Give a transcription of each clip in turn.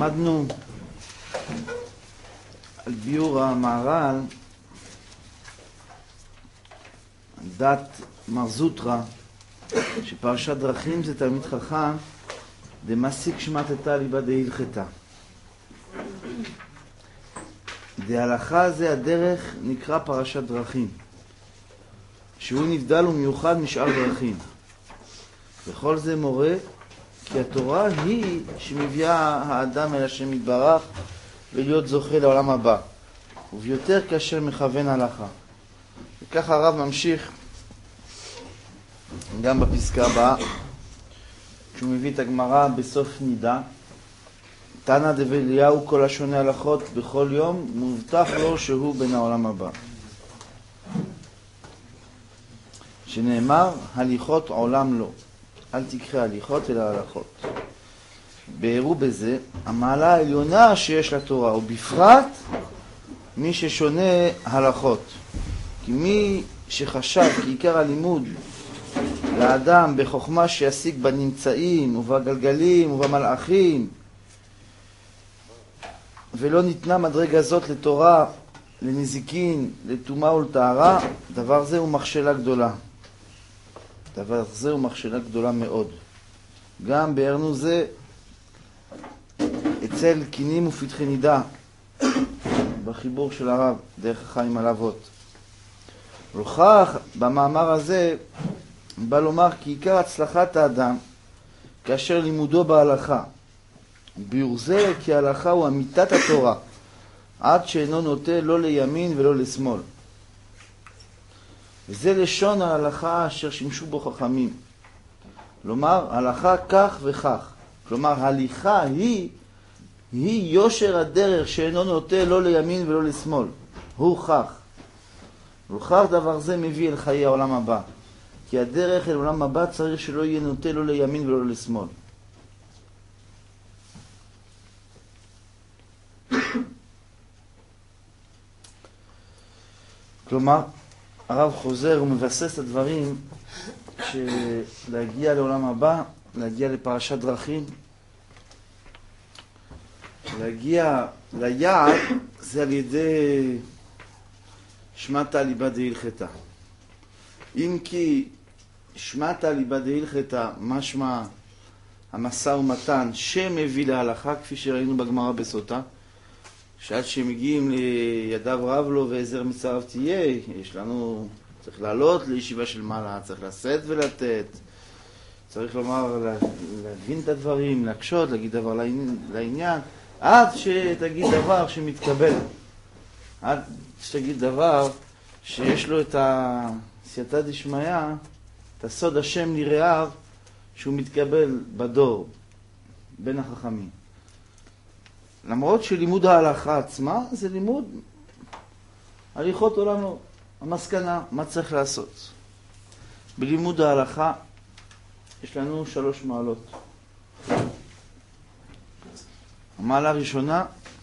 למדנו על ביור המהר"ל, דת מר זוטרא, שפרשת דרכים זה תלמיד חכם דמסיק שמטתא ליבא דהלכתא. דהלכה זה הדרך נקרא פרשת דרכים, שהוא נבדל ומיוחד משאר דרכים. וכל זה מורה כי התורה היא שמביאה האדם אל השם יתברך ולהיות זוכה לעולם הבא, וביותר כאשר מכוון הלכה. וככה הרב ממשיך גם בפסקה הבאה, כשהוא מביא את הגמרא בסוף נידה. תנא דבי אליהו כל השונה הלכות בכל יום מובטח לו שהוא בן העולם הבא, שנאמר הליכות עולם לא, אל תקרא הליכות אלא הלכות. בהרו בזה המעלה העליונה שיש לתורה, ובפרט מי ששונה הלכות. כי מי שחשב כי עיקר הלימוד לאדם בחוכמה שישיג בנמצאים ובגלגלים ובמלאכים, ולא ניתנה מדרגה זאת לתורה, לנזיקין, לטומאה ולטהרה, דבר זה הוא מכשלה גדולה. דבר זה הוא מכשלה גדולה מאוד. גם בהרנו זה אצל קינים ופתחי נידה, בחיבור של הרב דרך החיים על אבות. וכך במאמר הזה בא לומר כי עיקר הצלחת האדם כאשר לימודו בהלכה, ביור זה כי ההלכה הוא אמיתת התורה, עד שאינו נוטה לא לימין ולא לשמאל. וזה לשון ההלכה אשר שימשו בו חכמים. כלומר, הלכה כך וכך. כלומר, הליכה היא יושר הדרך שאינו נוטה לא לימין ולא לשמאל. הוא כך. וכך דבר זה מביא אל חיי העולם הבא. כי הדרך אל העולם הבא צריך שלא יהיה נוטה לא לימין ולא לשמאל. כלומר, הרב חוזר ומבסס את הדברים שלהגיע לעולם הבא, להגיע לפרשת דרכים, להגיע ליעד, זה על ידי שמטתא ליבא דהלכתא. אם כי שמטתא ליבא דהלכתא משמע המשא ומתן שמביא להלכה, כפי שראינו בגמרא בסוטה, שעד שמגיעים לידיו רב לו ועזר מצריו תהיה, יש לנו, צריך לעלות לישיבה של מעלה, צריך לשאת ולתת, צריך לומר, להבין את הדברים, להקשות, להגיד דבר לעניין, עד שתגיד דבר שמתקבל, עד שתגיד דבר שיש לו את הסייעתא דשמיא, את הסוד השם לרעיו, שהוא מתקבל בדור, בין החכמים. למרות שלימוד ההלכה עצמה זה לימוד הליכות עולם לא. המסקנה, מה צריך לעשות? בלימוד ההלכה יש לנו 3 מעלות. המעלה הראשונה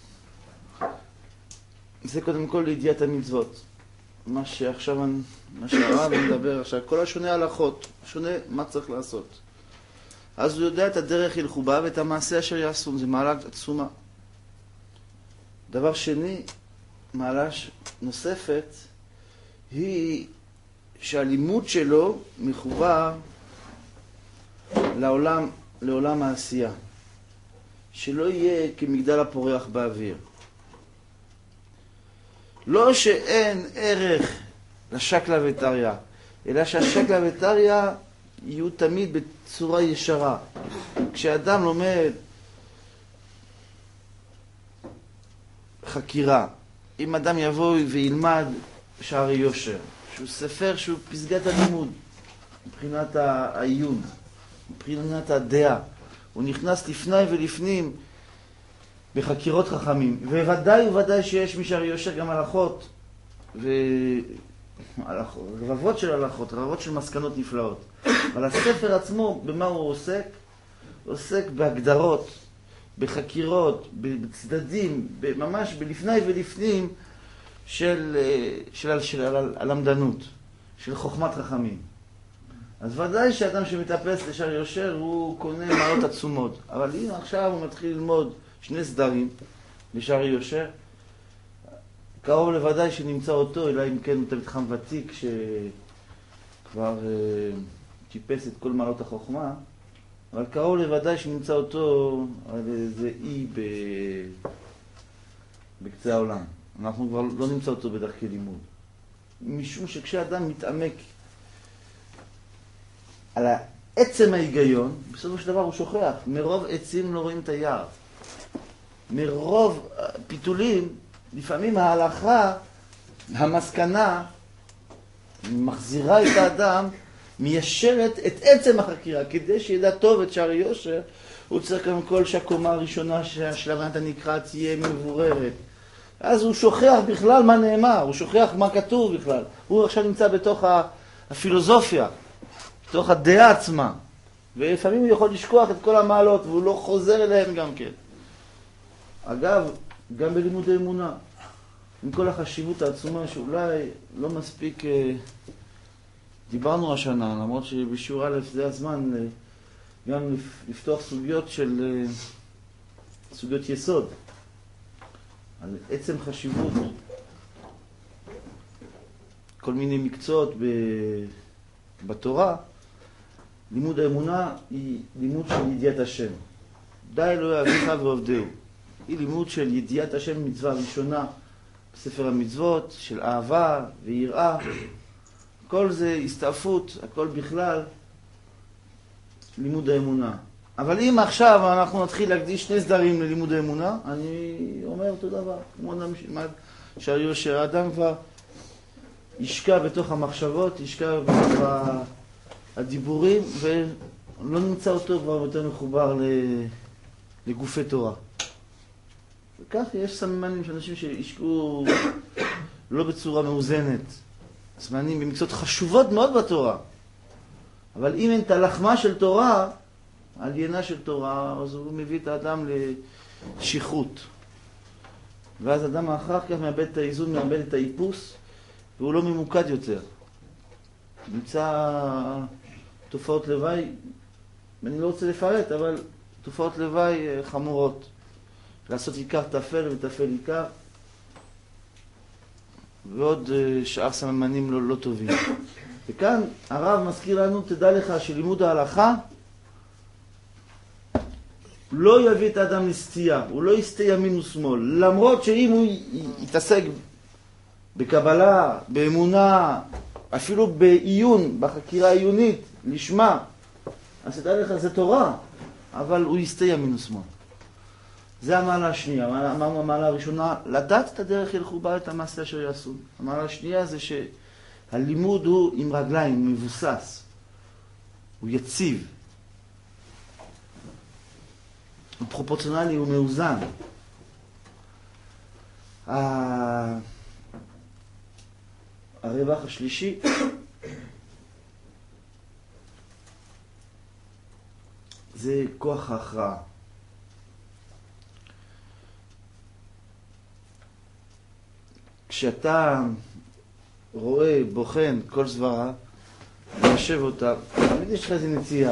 זה קודם כל לידיעת המצוות. מה שהרב מדבר עכשיו, כל השונה הלכות, שונה מה צריך לעשות. אז הוא יודע את הדרך ילכו בה ואת המעשה אשר יעשו, זה מעלה עצומה. דבר שני, מעלה נוספת, היא שהלימוד שלו מחובר לעולם העשייה. שלא יהיה כמגדל הפורח באוויר. לא שאין ערך לשקלא וטריא, אלא שהשקלא וטריא יהיו תמיד בצורה ישרה. כשאדם לומד חקירה, אם אדם יבוא וילמד שערי יושר, שהוא ספר שהוא פסגת הלימוד, מבחינת העיון, מבחינת הדעה, הוא נכנס לפני ולפנים בחקירות חכמים, וודאי שיש משערי יושר גם הלכות, רבבות של הלכות, רבבות של מסקנות נפלאות. אבל הספר עצמו, במה הוא עוסק? הוא עוסק בהגדרות, בחקירות, בצדדים, ממש בלפני ולפנים של הלמדנות, של חוכמת חכמים. אז ודאי שאדם שמתאפס לשער יושר הוא קונה מעלות עצומות. אבל אם עכשיו הוא מתחיל ללמוד שני סדרים לשערי יושר. קרוב לוודאי שנמצא אותו, אלא אם כן הוא תלמיד חכם ותיק שכבר טיפס את כל מעלות החוכמה, אבל קרוב לוודאי שנמצא אותו על איזה אי בקצה העולם. אנחנו כבר לא נמצא אותו בדרכי לימוד. משום שכשאדם מתעמק על עצם ההיגיון, בסופו של דבר הוא שוכח. מרוב עצים לא רואים את היער. מרוב פיתולים, לפעמים ההלכה, המסקנה, מחזירה את האדם, מיישרת את עצם החקירה. כדי שידע טוב את שערי יושר, הוא צריך גם כל שהקומה הראשונה של הבנת הנקרא תהיה מבוררת. אז הוא שוכח בכלל מה נאמר, הוא שוכח מה כתוב בכלל. הוא עכשיו נמצא בתוך הפילוסופיה, בתוך הדעה עצמה. ולפעמים הוא יכול לשכוח את כל המעלות, והוא לא חוזר אליהם גם כן. אגב, גם בלימוד האמונה, עם כל החשיבות העצומה שאולי לא מספיק דיברנו השנה, למרות שבשיעור א' זה הזמן גם לפתוח סוגיות של סוגיות יסוד, על עצם חשיבות כל מיני מקצועות בתורה. לימוד האמונה היא לימוד של ידיעת השם. די אלוהי אביך ועובדהו. היא לימוד של ידיעת השם, מצווה ראשונה בספר המצוות, של אהבה ויראה. כל זה הסתעפות, הכל בכלל לימוד האמונה. אבל אם עכשיו אנחנו נתחיל להקדיש שני סדרים ללימוד האמונה, אני אומר אותו דבר. כמו אדם שערי יושר, האדם כבר ישקע בתוך המחשבות, ישקע בתוך הדיבורים, ולא נמצא אותו כבר יותר מחובר לגופי תורה. וכך יש סממנים של אנשים שישקעו לא בצורה מאוזנת. סממנים במקצועות חשובות מאוד בתורה. אבל אם אין את הלחמה של תורה, עליינה של תורה, אז הוא מביא את האדם לשכרות. ואז אדם אחר כך מאבד את האיזון, מאבד את האיפוס, והוא לא ממוקד יותר. נמצא תופעות לוואי, אני לא רוצה לפרט, אבל תופעות לוואי חמורות. לעשות עיקר תפל ותפל עיקר, ועוד שאר סממנים לא טובים. וכאן הרב מזכיר לנו, תדע לך שלימוד ההלכה לא יביא את האדם לסטייה, הוא לא יסטה ימין ושמאל. למרות שאם הוא יתעסק בקבלה, באמונה, אפילו בעיון, בחקירה עיונית, לשמה, אז תדע לך, זה תורה, אבל הוא יסטה ימין ושמאל. זה המעלה השנייה. אמרנו המעלה הראשונה, לדעת את הדרך ילכו בה את המעשה אשר יעשו. המעלה השנייה זה שהלימוד הוא עם רגליים, הוא מבוסס, הוא יציב, הוא פרופורציונלי, הוא מאוזן. הרווח השלישי זה כוח ההכרעה. כשאתה רואה, בוחן כל סברה, מיישב אותה, תמיד יש לך איזו נציאה.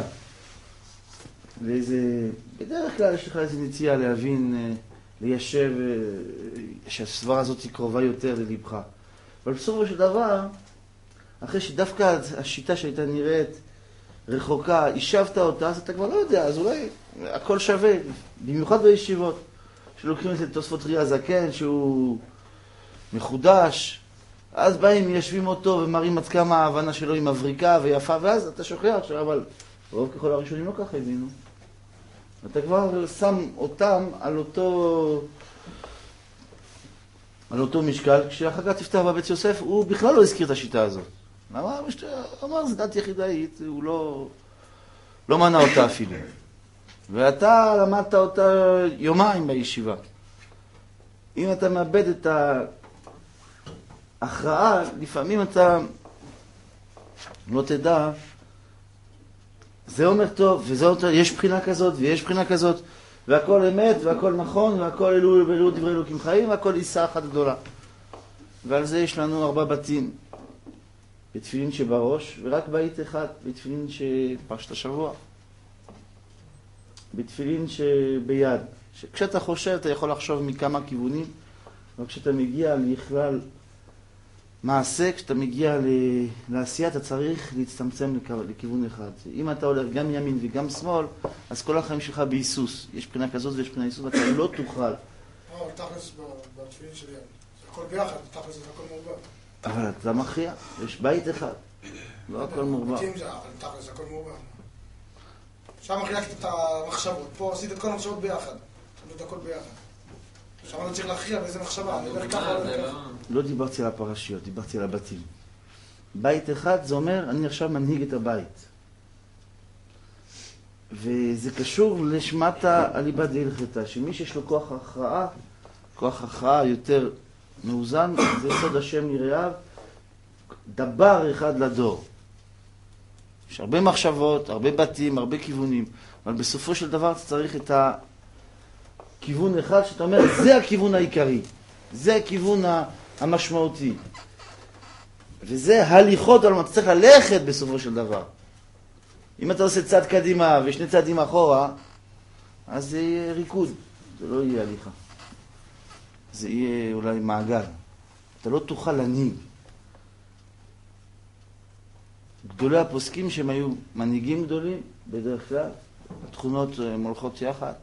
בדרך כלל יש לך איזו נציאה להבין, ליישב, שהסברה הזאת היא קרובה יותר ללבך. אבל בסופו של דבר, אחרי שדווקא השיטה שהייתה נראית רחוקה, יישבת אותה, אז אתה כבר לא יודע, אז אולי הכל שווה. במיוחד בישיבות, שלוקחים את תוספות רי הזקן, שהוא מחודש, אז באים, מיישבים אותו ומראים עד כמה ההבנה שלו היא מבריקה ויפה, ואז אתה שוכח עכשיו, אבל רוב ככל הראשונים לא ככה הבינו. אתה כבר שם אותם על אותו משקל, כשאחר כך תפתח בבית יוסף, הוא בכלל לא הזכיר את השיטה הזאת. אמר, זה דת יחידאית, הוא לא מנע אותה אפילו. ואתה למדת אותה יומיים בישיבה. אם אתה מאבד את ההכרעה, לפעמים אתה לא תדע, זה אומר טוב, וזה אומר, יש בחינה כזאת, ויש בחינה כזאת, והכל אמת, והכל נכון, והכל אלו דברי אלוקים חיים, והכל עיסה אחת גדולה. ועל זה יש לנו 4 בתים. בתפילין שבראש, ורק בית אחד, בתפילין שפרשת השבוע. בתפילין שביד. כשאתה חושב, אתה יכול לחשוב מכמה כיוונים, אבל כשאתה מגיע לכלל מעשה, כשאתה מגיע לעשייה, אתה צריך להצטמצם לכיוון אחד. אם אתה הולך גם ימין וגם שמאל, אז כל החיים שלך בהיסוס. יש בחינה כזאת ויש בחינה היסוס, ואתה לא תוכל. תכלס בתפילין שלי, זה הכל ביחד, תכלס זה הכל מעורבב. אבל אתה מכריע, יש בית אחד, לא הכל מעורבב. תכלס זה הכל מעורבב. שם חילקת את המחשבות, פה עשית את כל המחשבות ביחד. את הכל ביחד. שם אני צריך להכריע באיזה מחשבה, אני אומר ככה או לא ככה. לא דיברתי על הפרשיות, דיברתי על הבתים. בית אחד זה אומר, אני עכשיו מנהיג את הבית. וזה קשור לשמטה אליבא דהילכתא, שמי שיש לו כוח הכרעה יותר מאוזן, זה יסוד השם יראיו, דבר אחד לדור. יש הרבה מחשבות, הרבה בתים, הרבה כיוונים, אבל בסופו של דבר אתה צריך את הכיוון אחד שאתה אומר, זה הכיוון העיקרי, זה הכיוון המשמעותי. וזה הליכות, אבל אתה צריך ללכת בסופו של דבר. אם אתה עושה צעד קדימה ושני צעדים אחורה, אז זה יהיה ריקוד, זה לא יהיה הליכה. זה יהיה אולי מעגל. אתה לא תוכל להנהיג. גדולי הפוסקים שהם היו מנהיגים גדולים, בדרך כלל, התכונות הולכות יחד.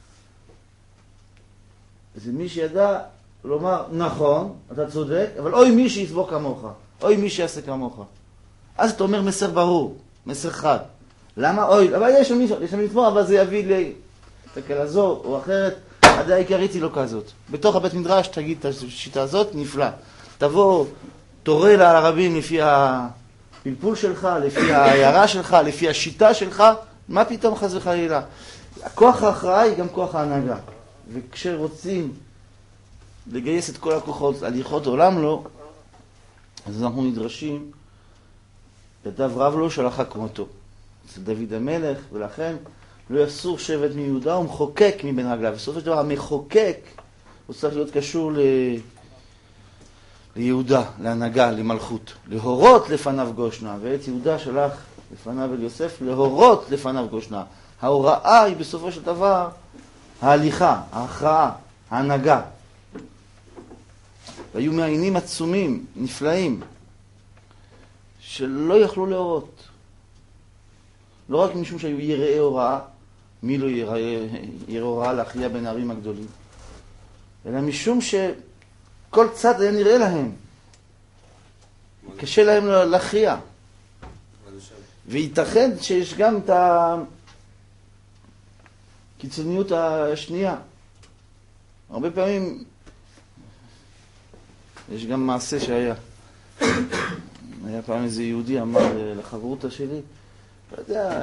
זה מי שידע לומר, נכון, אתה צודק, אבל אוי מי שיסבור כמוך, אוי מי שיעשה כמוך. אז אתה אומר מסר ברור, מסר חד. למה? אוי, אבל יש שם לתמור, אבל זה יביא לכזו או אחרת. הדעה העיקרית היא לא כזאת. בתוך הבית מדרש תגיד את השיטה הזאת, נפלא. תבוא, תורה לרבים לפי הפלפול שלך, לפי ההערה שלך, לפי השיטה שלך, מה פתאום חס וחלילה? הכוח ההכרעה היא גם כוח ההנהגה. וכשרוצים לגייס את כל הכוחות, הליכות עולם לו, אז אנחנו נדרשים, ידיו רב לו שלחה כמותו. זה דוד המלך, ולכן לא יסור שבט מיהודה, הוא מחוקק מבין רגליו. בסופו של דבר, המחוקק, הוא צריך להיות קשור ליהודה, להנהגה, למלכות. להורות לפניו גושנה, ואת יהודה שלח לפניו אל יוסף, להורות לפניו גושנה. ההוראה היא בסופו של דבר ההליכה, ההכרעה, ההנהגה. והיו מעיינים עצומים, נפלאים, שלא יכלו להורות. לא רק משום שהיו יראי הוראה, מי לא יראה הוראה להכריע בין הערים הגדולים, אלא משום שכל צד היה נראה להם. קשה להם להכריע. וייתכן שיש גם את הקיצוניות השנייה. הרבה פעמים יש גם מעשה שהיה. היה פעם איזה יהודי אמר לחברותא שלי, לא יודע,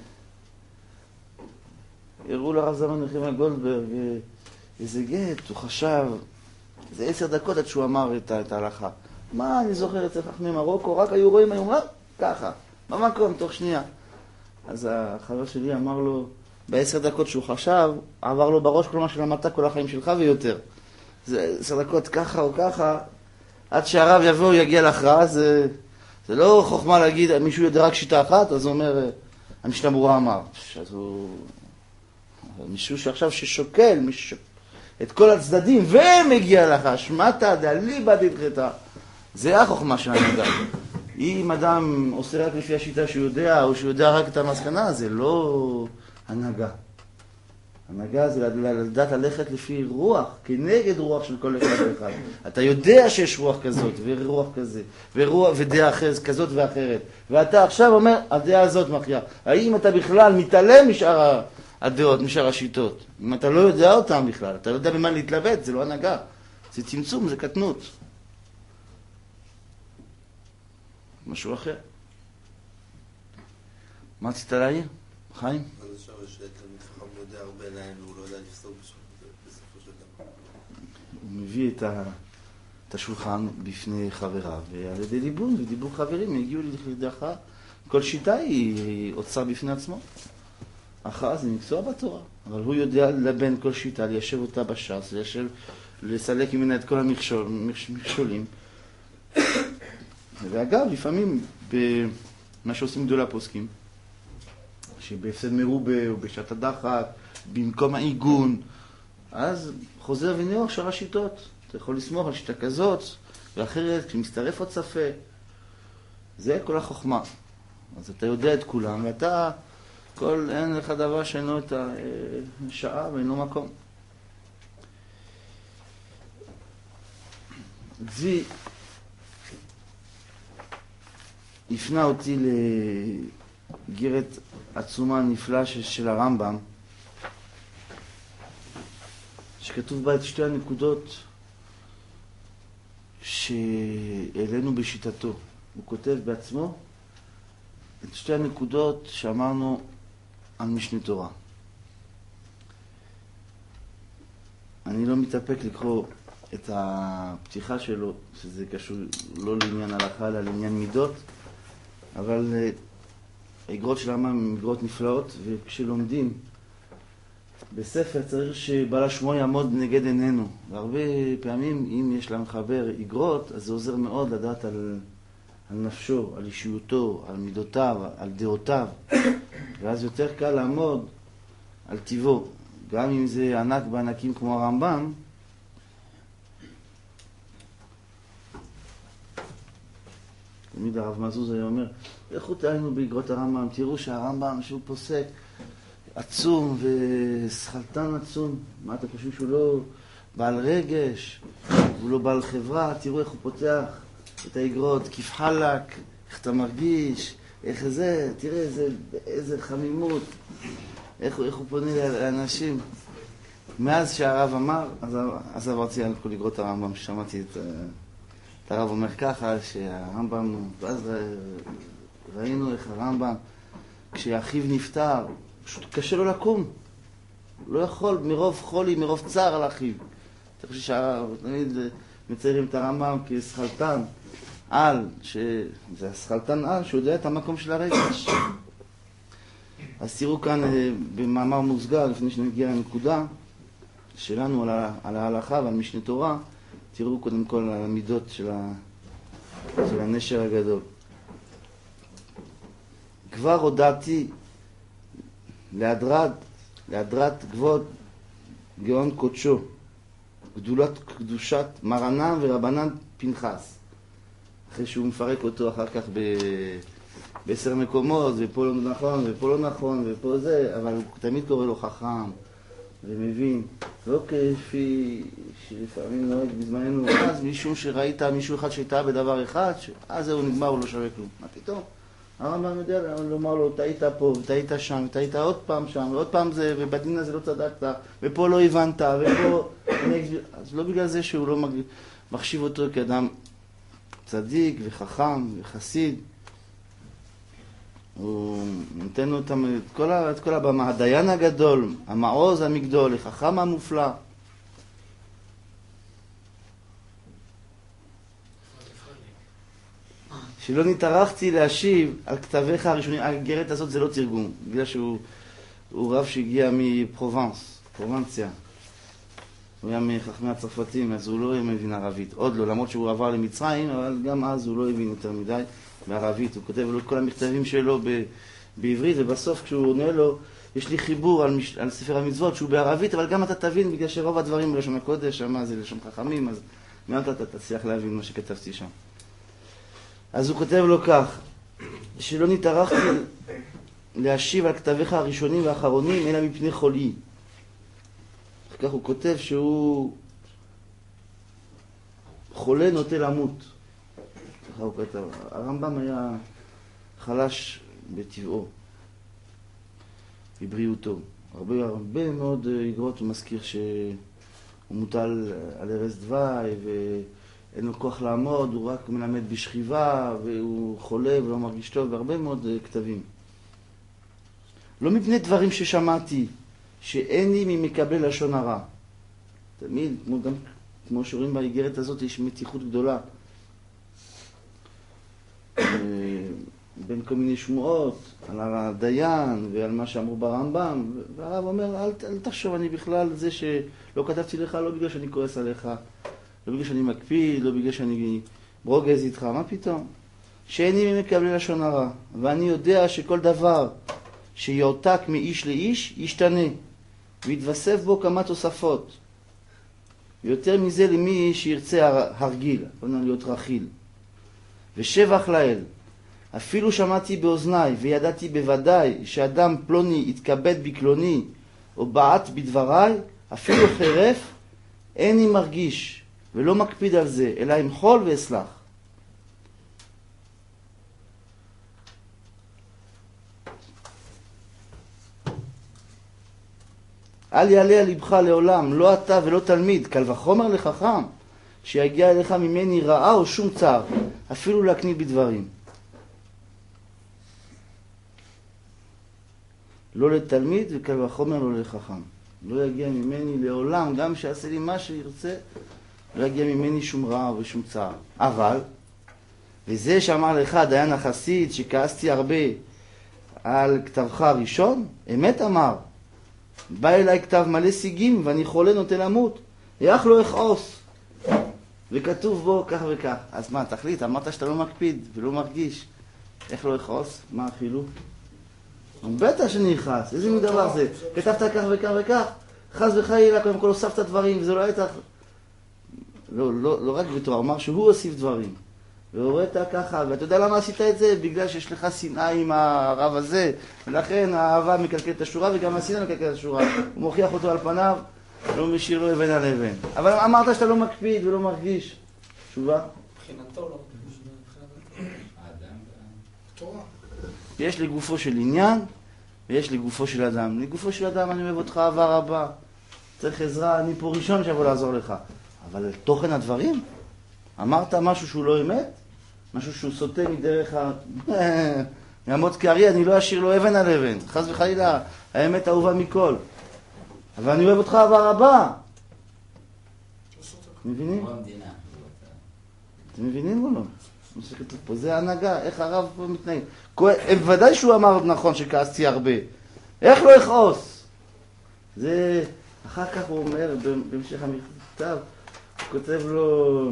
הראו לרב זלמן נחמיה גולדברג איזה גט, הוא חשב, זה 10 דקות עד שהוא אמר את ההלכה. מה אני זוכר אצל חכמי מרוקו, רק היו רואים היום, ככה, במקום, תוך שנייה. אז החבר שלי אמר לו, ב10 דקות שהוא חשב, עבר לו בראש כל מה שלמדת כל החיים שלך ויותר. זה 10 דקות ככה או ככה, עד שהרב יבוא, יגיע להכרעה, זה לא חוכמה להגיד, מישהו יודע רק שיטה אחת, אז הוא אומר, המשנה ברורה אמר. אז הוא... מישהו שעכשיו ששוקל את כל הצדדים ומגיע לך, שמעת דאליבא דהילכתא, זה החוכמה של ההנהגה. אם אדם עושה רק לפי השיטה שהוא יודע, או שהוא יודע רק את המסקנה, זה לא הנהגה. הנהגה זה לדעת ללכת לפי רוח, כנגד רוח של כל אחד ואחד. אתה יודע שיש רוח כזאת, ורוח כזה, ודעה אחרת כזאת ואחרת. ואתה עכשיו אומר, הדעה הזאת מכריעה. האם אתה בכלל מתעלם משאר הדעות, משאר השיטות? אם אתה לא יודע אותם בכלל, אתה לא יודע במה להתלבט, זה לא הנהגה. זה צמצום, זה קטנות. משהו אחר. מה רצית להעיר? חיים? יודע הרבה להם והוא לא יודע לפסוק בסופו של דבר. הוא מביא את השולחן בפני חבריו, ועל ידי ליבון ודיבור חברים הגיעו לידי הכרעה. כל שיטה היא אוצר בפני עצמו. הכרעה זה מקצוע בתורה, אבל הוא יודע לבין כל שיטה, ליישב אותה בש"ס, לסלק ממנה את כל המכשולים. ואגב, לפעמים במה שעושים גדולי הפוסקים, שבהפסד מרובה או בשעת הדחק, במקום העיגון, אז חוזר ונראה שאר השיטות. אתה יכול לסמוך על שיטה כזאת ואחרת, כשמצטרף עוד ספק. זה כל החוכמה. אז אתה יודע את כולם, ואתה, אין לך דבר שאינו את השעה ואינו מקום. צבי הפנה אותי לגירת עצומה נפלאה של הרמב"ם, שכתוב בה את שתי הנקודות שהעלינו בשיטתו. הוא כותב בעצמו את שתי הנקודות שאמרנו על משנה תורה. אני לא מתאפק לקרוא את הפתיחה שלו, שזה קשור לא לעניין הלכה, אלא לעניין מידות, אבל האגרות של הרמב"ם הן אגרות נפלאות, וכשלומדים בספר צריך שבעל השמו יעמוד נגד עינינו. והרבה פעמים, אם יש למחבר אגרות, אז זה עוזר מאוד לדעת על נפשו, על אישיותו, על מידותיו, על דעותיו, ואז יותר קל לעמוד על טיבו. גם אם זה ענק בענקים כמו הרמב"ם, תמיד הרב מזוז היה אומר, לכו תעיינו באגרות הרמב"ם, תראו שהרמב"ם שהוא פוסק עצום ושכלתן עצום, מה אתם חושבים שהוא לא בעל רגש, הוא לא בעל חברה, תראו איך הוא פותח את האגרות, כיף חלק, איך אתה מרגיש, איך זה, תראה איזה חמימות, איך הוא פונה לאנשים. מאז שהרב אמר, אז עברתי על כל אגרות הרמב"ם, ששמעתי את הרב אומר ככה, שהרמב"ם, ואז ראינו איך הרמב"ם, כשאחיו נפטר, פשוט קשה לו לקום. הוא לא יכול, מרוב חולי, מרוב צער על אחיו. אתה חושב שהרב, תמיד מציירים את הרמב"ם כסכלתן על, זה הסכלתן על, שהוא יודע את המקום של הרגש. אז תראו כאן במאמר מוסגר, לפני שנגיע לנקודה שלנו על ההלכה ועל משנה תורה, תראו קודם כל על המידות של הנשר הגדול. כבר הודעתי להדרת כבוד גאון קודשו, קדושת מרנן ורבנן פנחס. אחרי שהוא מפרק אותו אחר כך ב10 מקומות, ופה לא נכון, ופה לא נכון, ופה זה, אבל הוא תמיד קורא לו חכם ומבין. לא כפי שלפעמים נוהג בזמננו, אז משום שראית מישהו אחד שהייתה בדבר אחד, אז זהו נגמר, הוא לא שווה כלום. מה פתאום? הרמב"ם יודע לומר לו, טעית פה, וטעית שם, וטעית עוד פעם שם, ועוד פעם זה, ובדין הזה לא צדקת, ופה לא הבנת, ופה... אז לא בגלל זה שהוא לא מחשיב אותו כאדם צדיק וחכם וחסיד. הוא נותן לו את כל הבמה, הדיין הגדול, המעוז המגדול, החכם המופלא. שלא נתארחתי להשיב על כתביך הראשונים, הגרת הזאת זה לא תרגום, בגלל שהוא רב שהגיע מפרובנציה. הוא היה מחכמי הצרפתים, אז הוא לא מבין ערבית. עוד לא, למרות שהוא עבר למצרים, אבל גם אז הוא לא הבין יותר מדי בערבית. הוא כותב לו את כל המכתבים שלו בעברית, ובסוף כשהוא עונה לו, יש לי חיבור על ספר המצוות שהוא בערבית, אבל גם אתה תבין, בגלל שרוב הדברים בלשון הקודש, שמה זה לשון חכמים, אז מעט אתה תצליח להבין מה שכתבתי שם. אז הוא כותב לו כך, שלא נתארחתי להשיב על כתביך הראשונים והאחרונים, אלא מפני חולי. כך הוא כותב שהוא חולה נוטה למות. ככה הוא כתב. הרמב"ם היה חלש בטבעו, בבריאותו. הרבה מאוד אגרות הוא מזכיר שהוא מוטל על ערש דווי ואין לו כוח לעמוד, הוא רק מלמד בשכיבה והוא חולה ולא מרגיש טוב, והרבה מאוד כתבים. לא מפני דברים ששמעתי, שאיני ממקבל לשון הרע. תמיד, כמו שרואים באיגרת הזאת, יש מתיחות גדולה. בין כל מיני שמועות, על הדיין ועל מה שאמרו ברמב"ם, והרב אומר, אל תחשוב, אני בכלל זה שלא כתבתי לך, לא בגלל שאני כועס עליך, לא בגלל שאני מקפיד, לא בגלל שאני ברוגז איתך, מה פתאום? שאיני ממקבל לשון הרע, ואני יודע שכל דבר שיועתק מאיש לאיש, ישתנה. והתווסף בו כמה תוספות. יותר מזה למי שירצה הרגיל, בוא להיות רכיל. ושבח לאל, אפילו שמעתי באוזניי וידעתי בוודאי שאדם פלוני יתכבד בקלוני או בעט בדבריי, אפילו חרף, איני מרגיש ולא מקפיד על זה, אלא אמחול ואסלח. אל יעלה על לבך לעולם, לא אתה ולא תלמיד, קל וחומר לחכם, שיגיע אליך ממני רעה או שום צער, אפילו להקניט בדברים. לא לתלמיד וקל וחומר לא לחכם. לא יגיע ממני לעולם, גם שיעשה לי מה שירצה, לא יגיע ממני שום רעה ושום צער. אבל, וזה שאמר לך דיין החסיד, שכעסתי הרבה על כתבך הראשון, אמת אמר, בא אליי כתב מלא סיגים ואני חולה נוטה למות, איך לא אכעוס? וכתוב בו כך וכך. אז מה, תחליט, אמרת שאתה לא מקפיד ולא מרגיש, איך לא אכעוס? מה החילוק? בטח שאני אכעס, איזה מין דבר זה? כתבת כך וכך וכך, חס וחלילה, קודם כל הוספת דברים, וזה לא הייתה... לא רק בתורה, אמר שהוא הוסיף דברים. והורית ככה, ואתה יודע למה עשית את זה? בגלל שיש לך שנאה עם הרב הזה, ולכן האהבה מקלקלת את השורה, וגם השנאה מקלקלת את השורה. הוא מוכיח אותו על פניו, לא משאיר לו אבן על אבן. אבל אמרת שאתה לא מקפיד ולא מרגיש. תשובה? מבחינתו לא. תורה. יש לגופו של עניין, ויש לגופו של אדם. לגופו של אדם אני אוהב אותך אהבה רבה. צריך עזרה, אני פה ראשון שיבוא לעזור לך. אבל תוכן הדברים? אמרת משהו שהוא לא אמת? משהו שהוא סוטה מדרך יעמוד כארי, אני לא אשאיר לו אבן על אבן. חס וחלילה, האמת אהובה מכל. אבל אני אוהב אותך אהבה רבה. מבינים? אתם מבינים או לא? פה זה ההנהגה, איך הרב פה מתנהג. ודאי שהוא אמר נכון שכעסתי הרבה. איך לא יכעוס? זה, אחר כך הוא אומר, בהמשך המכתב, הוא כותב לו,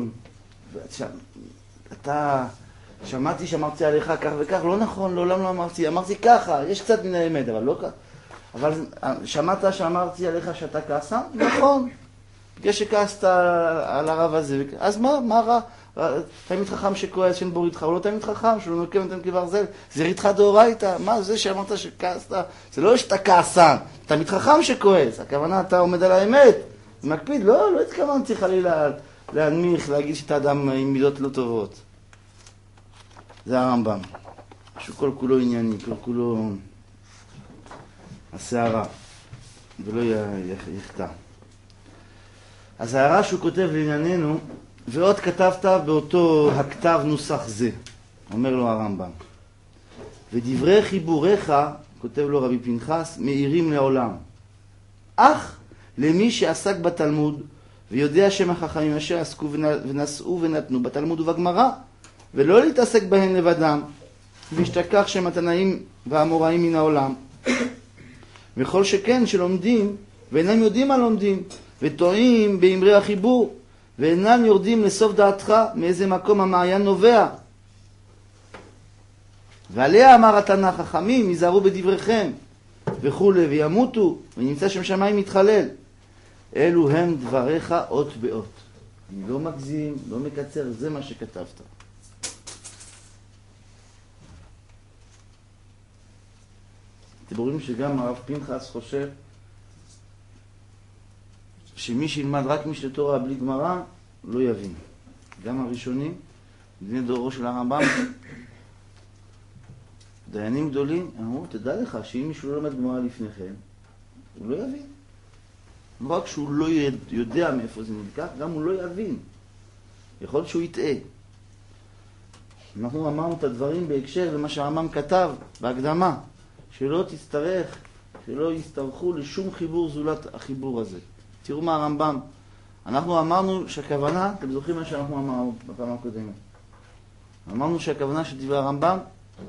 אתה שמעתי שאמרתי עליך כך וכך, לא נכון, לעולם לא אמרתי ככה, יש קצת מן האמת, אבל לא ככה. אבל שמעת שאמרתי עליך שאתה כעסן? נכון. בגלל שכעסת על הרב הזה, אז מה רע? תמיד חכם שכועס, שאין בור איתך, הוא לא תמיד חכם, שהוא לא נוקם ונתן כברזל, זה ריתך דאורייתא. מה זה שאמרת שכעסת? זה לא שאתה כעסן, תמיד חכם שכועס, הכוונה אתה עומד על האמת, מקפיד, לא התכוונתי חלילה להנמיך, להגיד שאתה אדם עם מידות לא טובות. זה הרמב"ם, שהוא כל כולו ענייני, כל כולו השערה, ולא יחטא. אז ההערה שהוא כותב לענייננו, ועוד כתבת באותו הכתב נוסח זה, אומר לו הרמב"ם. ודברי חיבוריך, כותב לו רבי פנחס, מאירים לעולם. אך למי שעסק בתלמוד, ויודע שם החכמים אשר עסקו ונשאו ונתנו בתלמוד ובגמרא, ולא להתעסק בהן לבדם, והשתכח שם התנאים והאמוראים מן העולם. וכל שכן שלומדים, ואינם יודעים מה לומדים, וטועים באמרי החיבור, ואינם יורדים לסוף דעתך מאיזה מקום המעיין נובע. ועליה אמר התנא, חכמים, יזהרו בדבריכם, וכו', וימותו, ונמצא שם שמיים מתחלל. אלו הם דבריך אות באות. אני לא מגזים, לא מקצר, זה מה שכתבת. אתם רואים שגם הרב פנחס חושב שמי שילמד רק משנה תורה בלי גמרא לא יבין. גם הראשונים, בני דורו של הרמב"ם, דיינים גדולים, אמרו, תדע לך שאם מישהו לא למד גמרא לפני כן, הוא לא יבין. לא רק שהוא לא יודע מאיפה זה נלקח, גם הוא לא יבין. יכול להיות שהוא יטעה. אנחנו אמרנו את הדברים בהקשר למה שהרמב"ם כתב בהקדמה, שלא יסתרכו לשום חיבור זולת החיבור הזה. תראו מה הרמב"ם. אנחנו אמרנו שהכוונה, אתם זוכרים מה שאנחנו אמרנו בפעם הקודמת. אמרנו שהכוונה של דברי הרמב"ם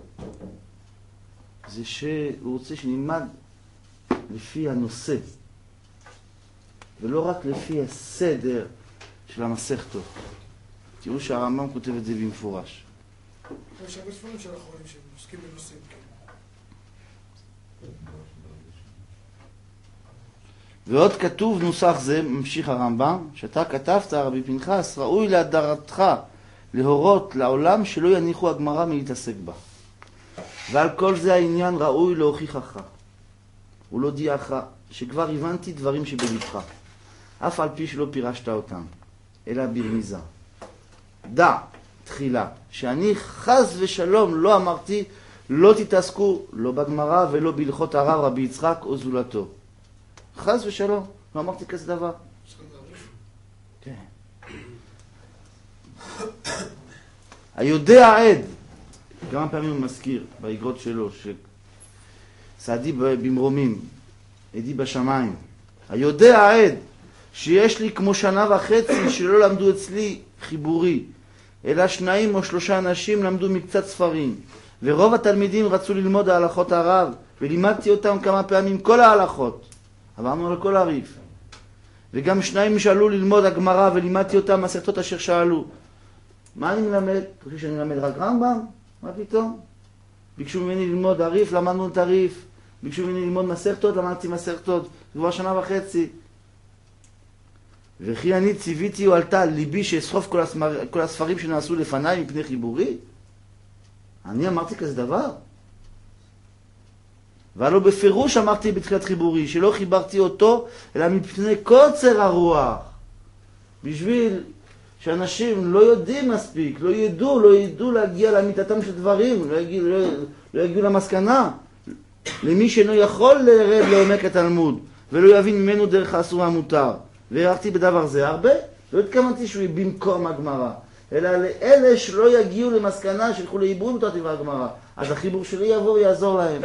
זה שהוא רוצה שנלמד לפי הנושא, ולא רק לפי הסדר של המסכתות. תראו שהרמב"ם כותב את זה במפורש. יש הרבה ספרים של אחרונים שעוסקים בנושאים. ועוד כתוב נוסח זה, ממשיך הרמב"ם, שאתה כתבת, רבי פנחס, ראוי להדרתך להורות לעולם שלא יניחו הגמרא מלהתעסק בה. ועל כל זה העניין ראוי להוכיחך ולהודיעך שכבר הבנתי דברים שבלבך, אף על פי שלא פירשת אותם, אלא ברמיזה. דע תחילה שאני חס ושלום לא אמרתי לא תתעסקו לא בגמרא ולא בהלכות הרב רבי יצחק או זולתו. חס ושלום, לא אמרתי כזה דבר. כן. היודע עד, כמה פעמים הוא מזכיר באגרות שלו, שסעדי במרומים, עדי בשמיים. היודע עד, שיש לי כמו 1.5 שנה שלא למדו אצלי חיבורי, אלא 2 או 3 אנשים למדו מקצת ספרים, ורוב התלמידים רצו ללמוד ההלכות הרב, ולימדתי אותם כמה פעמים כל ההלכות. עברנו על כל הריף. וגם 2 שאלו ללמוד הגמרא, ולימדתי אותם מסכתות אשר שאלו. מה אני מלמד? אתה חושב שאני מלמד רק רמב"ם? מה פתאום? ביקשו ממני ללמוד הריף, למדנו את הריף. ביקשו ממני ללמוד מסכתות, למדתי מסכתות. כבר 1.5 שנה. וכי אני ציוויתי או עלתה על ליבי שאסחוף כל הספרים שנעשו לפניי מפני חיבורי? אני אמרתי כזה דבר? והלא בפירוש אמרתי בתחילת חיבורי שלא חיברתי אותו אלא מפני קוצר הרוח, בשביל שאנשים לא יודעים מספיק, לא ידעו להגיע לאמיתתם של דברים, לא יגיעו למסקנה. למי שאינו יכול לרד לעומק התלמוד ולא יבין ממנו דרך האסור והמותר. והערכתי בדבר זה הרבה, לא התכוונתי שהוא במקום הגמרא, אלא לאלה שלא יגיעו למסקנה שילכו לעיבוד בתור טבע הגמרא, אז החיבור שלי יבוא ויעזור להם.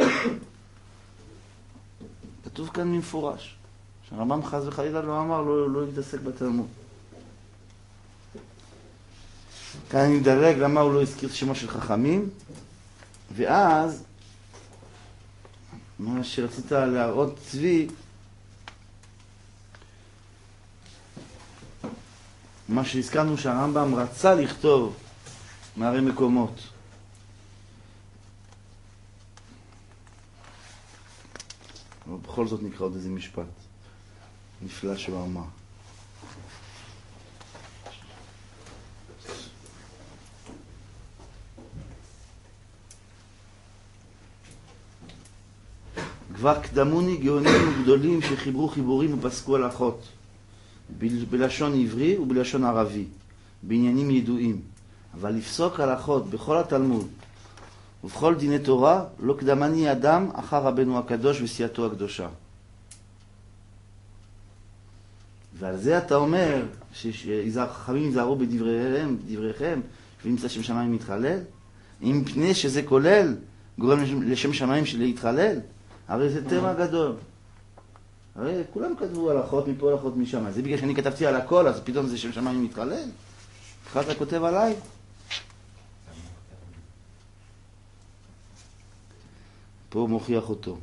כתוב כאן במפורש, שהרמב"ם חס וחלילה לא אמר לא להתעסק בתלמוד. כאן אני מדלג למה הוא לא הזכיר את שמו של חכמים, ואז מה שרצית להראות צבי, מה שהזכרנו שהרמב"ם רצה לכתוב מהרי מקומות. אבל בכל זאת נקרא עוד איזה משפט נפלא שהוא אמר. כבר קדמוני גאונים וגדולים שחיברו חיבורים ופסקו הלכות בלשון עברי ובלשון ערבי, בעניינים ידועים. אבל לפסוק הלכות בכל התלמוד ובכל דיני תורה לא קדמני אדם אחר רבנו הקדוש וסייעתו הקדושה. ועל זה אתה אומר שחכמים יזהרו בדבריכם ונמצא שם שמיים מתחלל, אם פני שזה כולל גורם לשם שמיים של להתחלל, הרי זה תמה גדול. הרי כולם כתבו הלכות מפה הלכות משם. זה בגלל שאני כתבתי על הכל, אז פתאום זה שם שמיים מתחלל? איך אתה כותב עליי? פה הוא מוכיח אותו.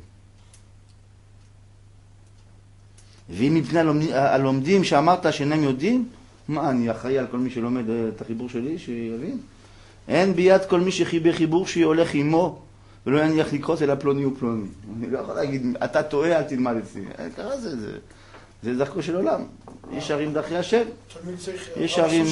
ואם מפני הלומדים שאמרת שאינם יודעים, מה, אני אחראי על כל מי שלומד את החיבור שלי, שיבין? אין ביד כל מי שחיבר חיבור שהולך עמו, ולא יניח לקרוס אלא פלוני ופלוני. אני לא יכול להגיד, אתה טועה, אל תלמד אצלי. ככה זה דרכו של עולם. יש שערים דרכי השם. יש שערים...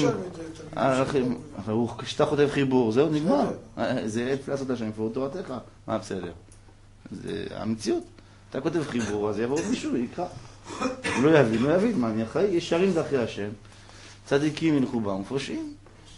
כשאתה חוטב חיבור, זהו, נגמר. זה עץ לעשות השם, פור תורתך. מה בסדר? זה המציאות. אתה כותב חיבור, אז יבוא מישהו, יקרא. הוא לא יבין, מה אני אחראי? יש שערים דרכי השם. צדיקים ילכו בם ופושעים.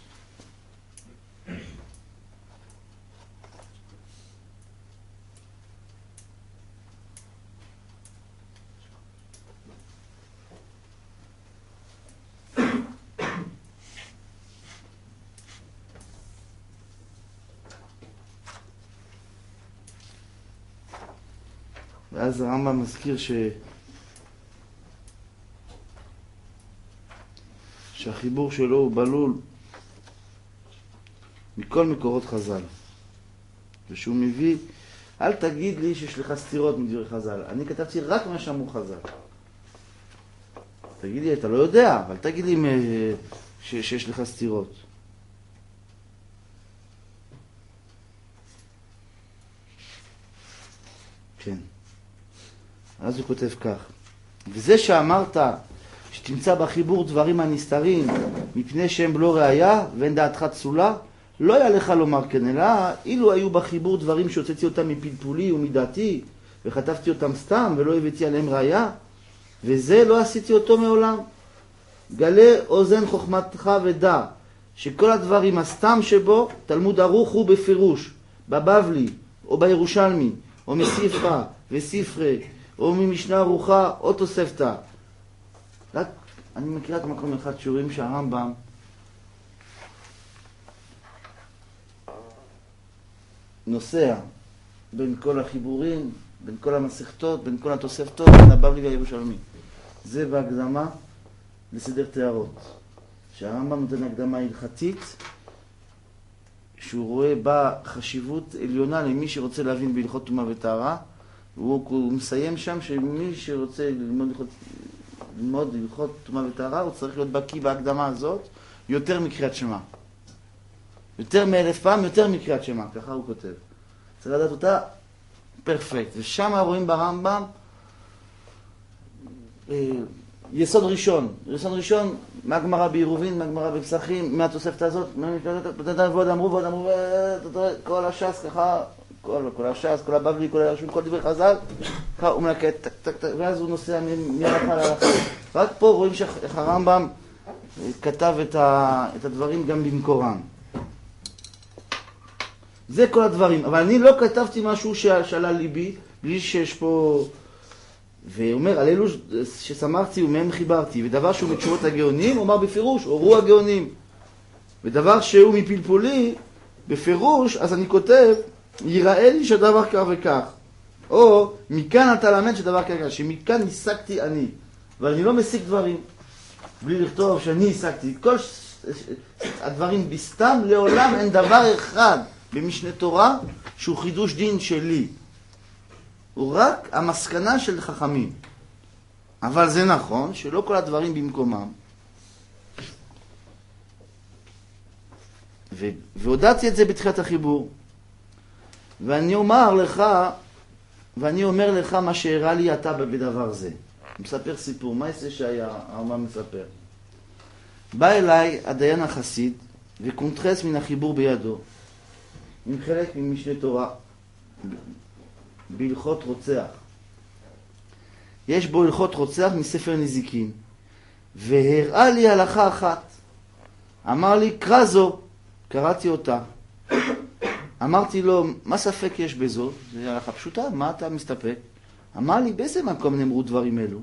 ואז הרמב"ם מזכיר שהחיבור שלו הוא בלול מכל מקורות חז"ל, ושהוא מביא, אל תגיד לי שיש לך סתירות מדברי חז"ל, אני כתבתי רק מה שאמרו חז"ל. תגיד לי, אתה לא יודע, אבל תגיד לי שיש לך סתירות. כן. אז הוא כותב כך, וזה שאמרת שתמצא בחיבור דברים הנסתרים מפני שהם לא ראיה ואין דעתך צולה, לא היה לך לומר כן, אלא אילו היו בחיבור דברים שהוצאתי אותם מפלפולי ומדעתי וכתבתי אותם סתם ולא הבאתי עליהם ראיה, וזה לא עשיתי אותו מעולם. גלה אוזן חוכמתך ודע שכל הדברים הסתם שבו תלמוד ערוך הוא בפירוש, בבבלי או בירושלמי או מספרה וספרי או ממשנה ערוכה או תוספתא. רק אני מכיר רק מקום אחד שיעורים שהרמב"ם נוסע בין כל החיבורים, בין כל המסכתות, בין כל התוספתות, בין הבבלי והירושלמי. זה בהקדמה לסדר תארות. שהרמב"ם נותן הקדמה הלכתית, שהוא רואה בה חשיבות עליונה למי שרוצה להבין בהלכות טומאה וטהרה, והוא מסיים שם שמי שרוצה ללמוד הלכות טומאה וטהרה, הוא צריך להיות בקיא בהקדמה הזאת יותר מקריאת שמע. יותר מאלף פעם, יותר מקריאת שמע, ככה הוא כותב. צריך לדעת אותה פרפקט. ושם רואים ברמב"ם יסוד ראשון, מהגמרא בעירובין, מהגמרא בפסחים, מהתוספתא הזאת, ועוד אמרו, כל הש"ס ככה, כל הש"ס, כל הבבלי, כל הרשום, כל דברי חז"ל, ככה הוא מלקט, ואז הוא נוסע מהלכה להלכה. רק פה רואים איך הרמב"ם כתב את הדברים גם במקורם. זה כל הדברים, אבל אני לא כתבתי משהו שעלה ליבי, בלי שיש פה... ואומר, על אלו ששמחתי ומהם חיברתי, ודבר שהוא מתשובות הגאונים, הוא אמר בפירוש, אורו הגאונים. ודבר שהוא מפלפולי, בפירוש, אז אני כותב, יראה לי שדבר כך וכך. או, מכאן אתה למד שדבר כך וכך, שמכאן הסקתי אני. אבל אני לא מסיק דברים, בלי לכתוב שאני הסקתי. כל הדברים בסתם, לעולם אין דבר אחד במשנה תורה, שהוא חידוש דין שלי. הוא רק המסקנה של חכמים. אבל זה נכון שלא כל הדברים במקומם. והודעתי את זה בתחילת החיבור. ואני אומר לך מה שהראה לי אתה בדבר זה. הוא מספר סיפור, מה זה שהיה, הרמב"ם מספר. בא אליי הדיין החסיד וקונטרס מן החיבור בידו, עם חלק ממשנה תורה. בהלכות רוצח. יש בו הלכות רוצח מספר נזיקין. והראה לי הלכה אחת. אמר לי, קרא זו. קראתי אותה. אמרתי לו, מה ספק יש בזו? זה הלכה פשוטה, מה אתה מסתפק? אמר לי, באיזה מקום נאמרו דברים אלו?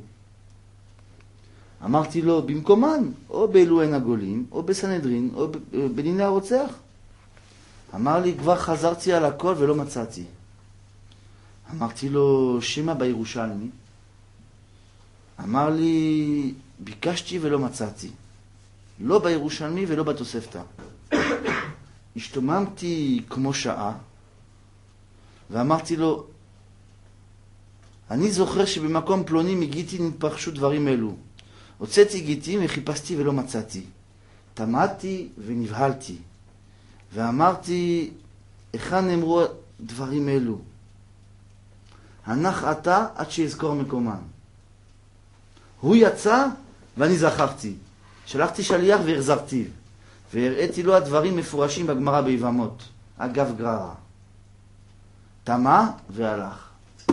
אמרתי לו, במקומן, או באלו הן הגולים, או בסנהדרין, או בדיני הרוצח. אמר לי, כבר חזרתי על הכל ולא מצאתי. אמרתי לו, שמה בירושלמי? אמר לי, ביקשתי ולא מצאתי. לא בירושלמי ולא בתוספתא. השתוממתי כמו שעה, ואמרתי לו, אני זוכר שבמקום פלוני מגיתי נתפרשו דברים אלו. הוצאתי גיטים וחיפשתי ולא מצאתי. תמהתי ונבהלתי. ואמרתי, היכן נאמרו דברים אלו? הנח אתה עד שיזכור מקומן. הוא יצא ואני זכרתי. שלחתי שליח והחזרתיו. והראיתי לו הדברים מפורשים בגמרא ביבמות. אגב גררה. תמה והלך.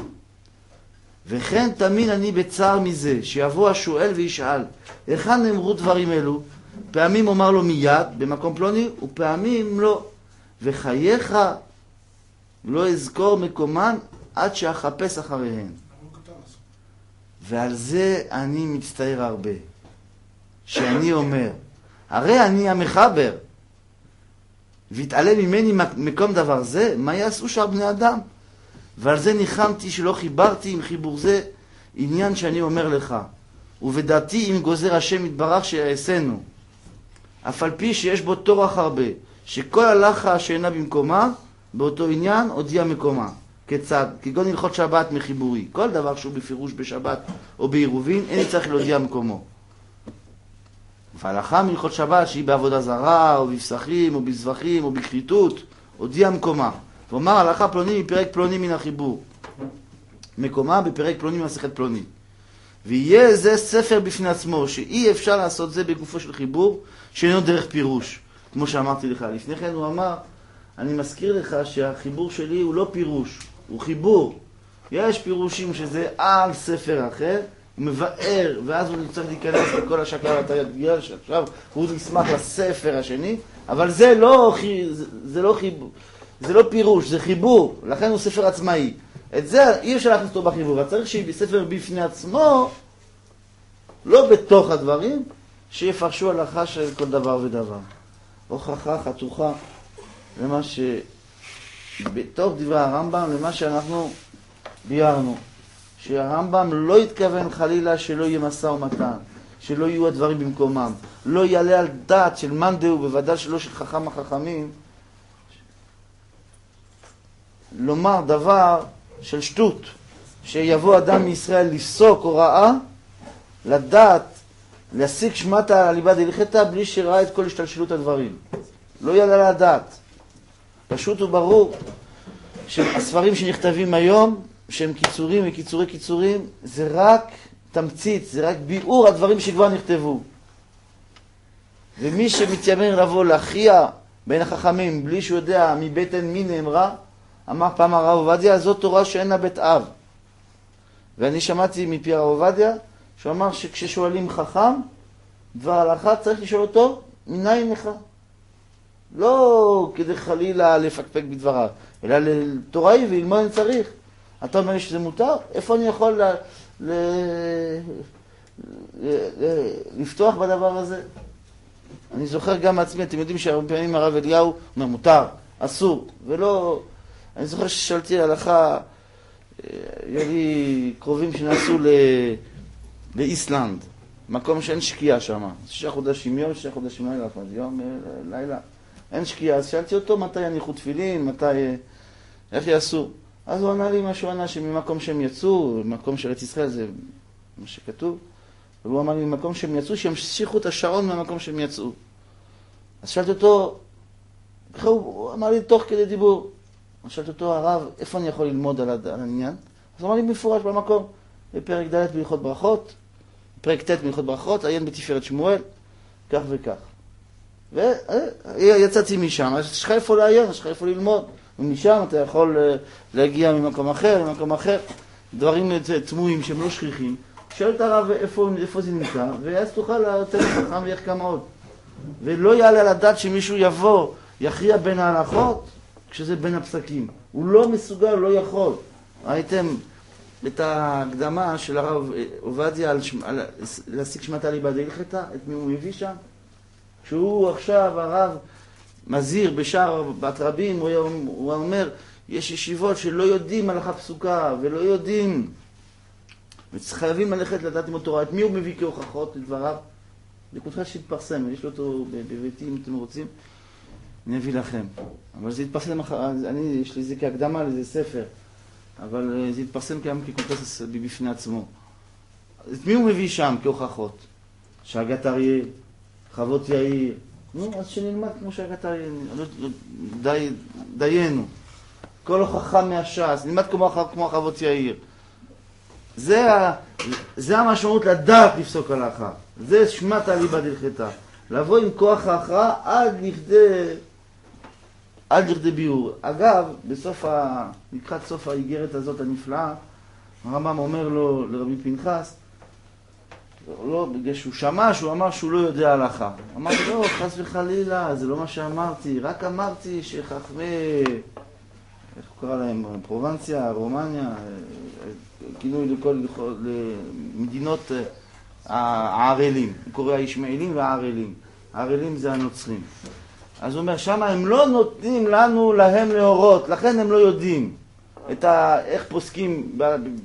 וכן תמין אני בצער מזה, שיבוא השואל וישאל, היכן נאמרו דברים אלו? פעמים אומר לו מיד, במקום פלוני, ופעמים לא. וחייך לא אזכור מקומן עד שאחפש אחריהן. ועל זה אני מצטער הרבה. שאני אומר, הרי אני המחבר, והתעלם ממני מקום דבר זה, מה יעשו שאר בני אדם? ועל זה ניחמתי שלא חיברתי עם חיבור זה עניין שאני אומר לך. ובדעתי אם גוזר השם יתברך שיעשנו. אף על פי שיש בו תורח הרבה, שכל הלכה שאינה במקומה, באותו עניין הודיע מקומה. כיצד? כגון הלכות שבת מחיבורי. כל דבר שהוא בפירוש בשבת או בעירובין, אין צריך להודיע מקומו. והלכה מלכות שבת שהיא בעבודה זרה, או בפסחים, או בזבחים, או בכריתות, הודיע מקומה. ואומר הלכה פלוני מפרק פלוני מן החיבור. מקומה בפרק פלוני ממסכת פלוני. ויהיה זה ספר בפני עצמו, שאי אפשר לעשות זה בגופו של חיבור, שאינו דרך פירוש. כמו שאמרתי לך, לפני כן הוא אמר, אני מזכיר לך שהחיבור שלי הוא לא פירוש, הוא חיבור. יש פירושים שזה על ספר אחר, הוא מבאר, ואז הוא צריך להיכנס לכל השקלא וטריא, שעכשיו הוא ישמח לספר השני, אבל זה לא פירוש, זה חיבור, לכן הוא ספר עצמאי. את זה אי אפשר להכניס אותו בחיבור, אבל צריך שיהיה ספר בפני עצמו, לא בתוך הדברים, שיפרשו הלכה של כל דבר ודבר. הוכחה חתוכה למה בתוך דברי הרמב"ם, למה שאנחנו ביארנו. שהרמב"ם לא התכוון חלילה שלא יהיה משא ומתן, שלא יהיו הדברים במקומם. לא יעלה על דעת של מאן דהוא, בוודאי שלא של חכם החכמים, לומר דבר של שטות, שיבוא אדם מישראל לפסוק הוראה, לדעת, להשיג שמטה אליבא דהילכתא בלי שראה את כל השתלשלות הדברים. לא יעלה על הדעת. פשוט וברור שהספרים שנכתבים היום, שהם קיצורים וקיצורי קיצורים, זה רק תמצית, זה רק ביאור הדברים שכבר נכתבו. ומי שמתיימר לבוא להכריע בין החכמים בלי שהוא יודע מבטן מי נאמרה, אמר פעם הרב עובדיה, זאת תורה שאין לה בית אב. ואני שמעתי מפי הרב עובדיה, שהוא אמר שכששואלים חכם, דבר הלכה צריך לשאול אותו, מניין לך? לא כדי חלילה לפקפק בדבריו, אלא לתורה היא וללמוד אני צריך. אתה אומר לי שזה מותר? איפה אני יכול לפתוח בדבר הזה? אני זוכר גם מעצמי, אתם יודעים שהרבה פעמים הרב אליהו אומר מותר, אסור, ולא... אני זוכר ששאלתי הלכה, היה לי קרובים שנסעו לאיסלנד, מקום שאין שקיעה שם, 6 חודשים יום, 6 חודשים לילה, יום, לילה, אין שקיעה, אז שאלתי אותו מתי יניחו תפילין, מתי, איך יעשו? אז הוא ענה לי משהו ענה שממקום שהם יצאו, מקום של ארץ ישראל, זה מה שכתוב, והוא אמר לי ממקום שהם יצאו, שימשיכו את השעון מהמקום שהם יצאו. אז שאלתי אותו, הוא אמר לי תוך כדי דיבור, אז שאלתי אותו, הרב, איפה אני יכול ללמוד על העניין? אז הוא אמר לי מפורש במקום, בפרק ד' בהלכות ברכות, פרק ט' בהלכות ברכות, עיין בתפארת שמואל, כך וכך. ויצאתי משם, אז יש לך איפה לעיין, יש לך איפה ללמוד. ומשם אתה יכול להגיע ממקום אחר, למקום אחר, דברים תמוהים שהם לא שכיחים. שואל את הרב איפה זה נמצא, ואז תוכל לתת חכם ואיך כמה עוד. ולא יעלה על הדעת שמישהו יבוא, יכריע בין ההלכות, כשזה בין הפסקים. הוא לא מסוגל, הוא לא יכול. ראיתם את ההקדמה של הרב עובדיה על להשיג שמטה אליבא דהילכתא, את מי הוא מביא שם? שהוא עכשיו הרב מזהיר בשער בת רבים, הוא אומר, יש ישיבות שלא יודעים הלכה פסוקה ולא יודעים, וחייבים ללכת לדעת עם התורה. את מי הוא מביא כהוכחות לדבריו? לכותך שהתפרסם, יש לו אותו בביתי אם אתם רוצים, אני אביא לכם. אבל זה התפרסם, יש לי זה כהקדמה לזה ספר, אבל זה התפרסם גם כקונטרס בפני עצמו. את מי הוא מביא שם כהוכחות? שהגת אריה, חוות יאיר, נו, אז שנלמד כמו שהגת אריה, דיינו. כל הוכחה מהש"ס, נלמד כמו חוות יאיר. זה המשמעות לדעת לפסוק הלכה. זה שמטה אליבא דהילכתא. לבוא עם כוח ההכרעה עד לכדי ביאור. אגב, לקראת סוף האיגרת הזאת הנפלאה, הרמב"ם אומר לו לרבי פנחס, לא, בגלל שהוא שמע שהוא אמר שהוא לא יודע הלכה. אמרתי, לא, חס וחלילה, זה לא מה שאמרתי, רק אמרתי שחכמי, איך הוא קרא להם, פרובנציה, רומניה, כינוי למדינות הערלים, הוא קורא הישמעאלים והערלים. הערלים זה הנוצרים. אז הוא אומר, שמה הם לא נותנים לנו להם להורות, לכן הם לא יודעים איך פוסקים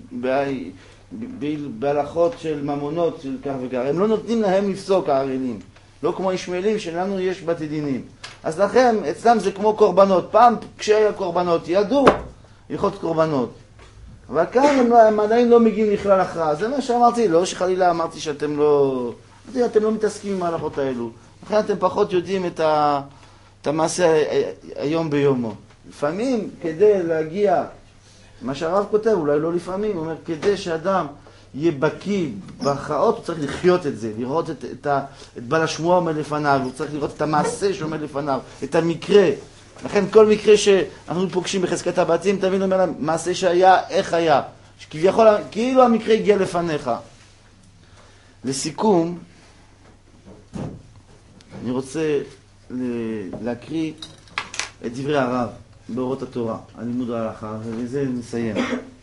בהלכות של ממונות של כך וכך. הם לא נותנים להם לפסוק הערלים, לא כמו הישמעאלים שלנו יש בתי דינים. אז לכם, אצלם זה כמו קורבנות. פעם כשהיה קורבנות ידעו הלכות קורבנות. אבל כאן הם עדיין לא מגיעים לכלל הכרעה. זה מה שאמרתי, לא שחלילה אמרתי שאתם לא מתעסקים עם ההלכות האלו. לכן אתם פחות יודעים את המעשה היום ביומו. לפעמים כדי להגיע, מה שהרב כותב, אולי לא לפעמים, הוא אומר, כדי שאדם יהיה בקיא בהכרעות, הוא צריך לחיות את זה, לראות את בעל השמועה עומד לפניו, הוא צריך לראות את המעשה שעומד לפניו, את המקרה. לכן כל מקרה שאנחנו פוגשים בחזקת הבתים, תמיד אומר להם, מעשה שהיה, איך היה. שכביכול, כאילו המקרה הגיע לפניך. לסיכום, אני רוצה להקריא את דברי הרב באורות התורה, על לימוד ההלכה, ובזה נסיים.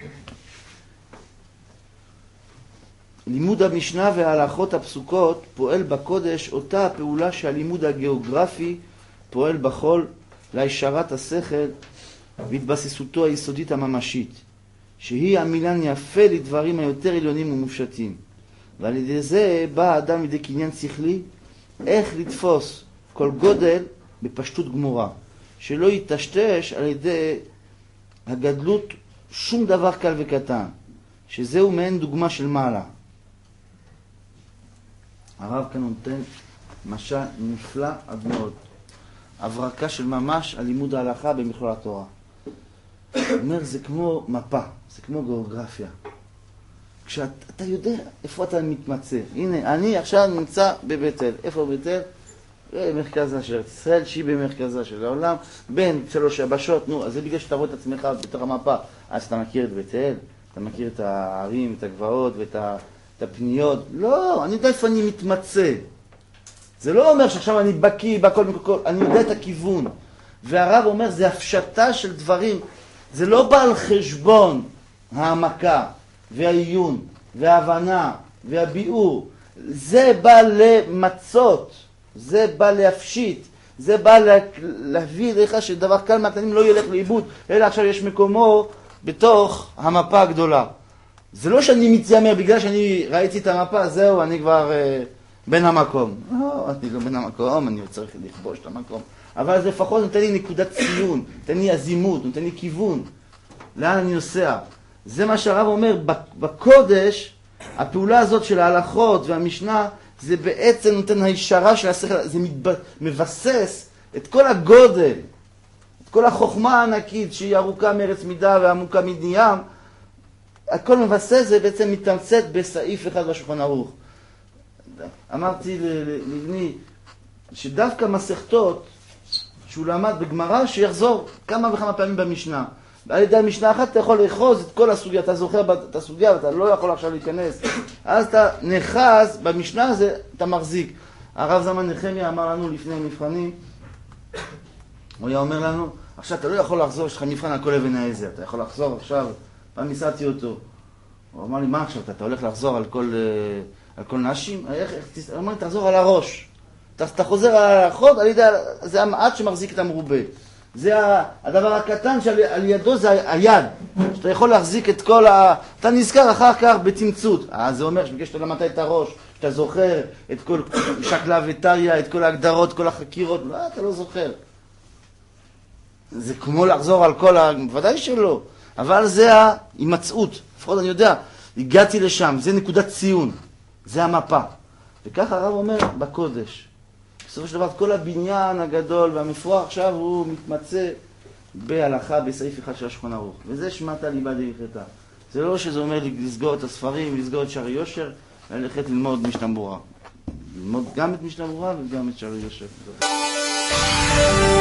לימוד המשנה וההלכות הפסוקות פועל בקודש אותה הפעולה שהלימוד הגיאוגרפי פועל בחול להישרת השכל והתבססותו היסודית הממשית, שהיא עמילן יפה לדברים היותר עליונים ומופשטים. ועל ידי זה בא האדם לידי קניין שכלי, איך לתפוס כל גודל בפשטות גמורה, שלא יתשתש על ידי הגדלות שום דבר קל וקטן, שזהו מעין דוגמה של מעלה. הרב כאן נותן משל נפלא עד מאוד, הברקה של ממש על לימוד ההלכה במכלול התורה. הוא אומר, זה כמו מפה, זה כמו גיאוגרפיה. כשאתה יודע איפה אתה מתמצא. הנה, אני עכשיו נמצא בבית אל. איפה בית אל? במרכזה של ישראל, שהיא במרכזה של העולם, בין 3 יבשות. נו, אז זה בגלל שאתה רואה את עצמך בתוך המפה. אז אתה מכיר את בית אל, אתה מכיר את הערים, את הגבעות ואת הפניות. לא, אני יודע איפה אני מתמצא. זה לא אומר שעכשיו אני בקיא בכל, אני יודע את הכיוון. והרב אומר, זה הפשטה של דברים. זה לא בא על חשבון העמקה והעיון וההבנה והביאור. זה בא למצות, זה בא להפשיט, זה בא להביא לך שדבר קל מהקטנים לא ילך לאיבוד, אלא עכשיו יש מקומו בתוך המפה הגדולה. זה לא שאני מתיימר בגלל שאני ראיתי את המפה, זהו, אני כבר בין המקום. לא, אני לא בין המקום, אני צריך לכבוש את המקום. אבל זה לפחות נותן לי נקודת ציון, נותן לי אזימות, נותן לי כיוון. לאן אני נוסע? זה מה שהרב אומר, בקודש, הפעולה הזאת של ההלכות והמשנה, זה בעצם נותן הישרה של השכל, זה מבסס את כל הגודל, את כל החוכמה הענקית שהיא ארוכה מארץ מידה ועמוקה מדים, הכל מבסס, זה בעצם מתמצת בסעיף אחד בשולחן ערוך. אמרתי לבני, שדווקא מסכתות, שהוא למד בגמרא, שיחזור כמה וכמה פעמים במשנה. על ידי המשנה אחת אתה יכול לאחוז את כל הסוגיה, אתה זוכר את הסוגיה ואתה לא יכול עכשיו להיכנס. אז אתה נחז, במשנה הזה אתה מחזיק. הרב זמן נחמיה אמר לנו לפני המבחנים, הוא היה אומר לנו, עכשיו אתה לא יכול לחזור, יש לך מבחן על כל אבן העזר, אתה יכול לחזור עכשיו, פעם ניסעתי אותו. הוא אמר לי, מה עכשיו, אתה הולך לחזור על כל נשים? הוא אמר לי, תחזור על הראש. אתה חוזר על ההלכות, זה המעט שמחזיק את המרובה. זה הדבר הקטן שעל ידו זה היד, שאתה יכול להחזיק את כל אתה נזכר אחר כך בתמצות. זה אומר שבגלל שאתה למדת את הראש, שאתה זוכר את כל שקלה וטריה, את כל ההגדרות, כל החקירות, לא, אתה לא זוכר. זה כמו לחזור על כל ודאי שלא. אבל זה ההימצאות. לפחות אני יודע, הגעתי לשם, זה נקודת ציון, זה המפה. וככה הרב אומר בקודש. בסופו של דבר, כל הבניין הגדול והמפואר עכשיו הוא מתמצא בהלכה בסעיף אחד של השולחן ערוך. וזה שמעת ליבא דהלכתא. זה לא שזה אומר לסגור את הספרים, לסגור את שערי יושר, ללכת ללמוד משנה ברורה. ללמוד גם את משנה ברורה וגם את שערי יושר.